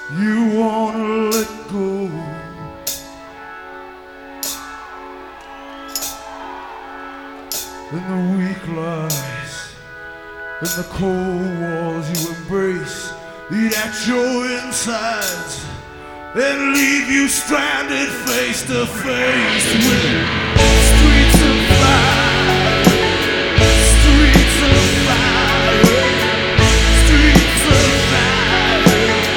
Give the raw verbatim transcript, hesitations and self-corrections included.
You wanna let go. In the weak lies, in the cold walls you embrace, eat at your insides, and leave you stranded face to face with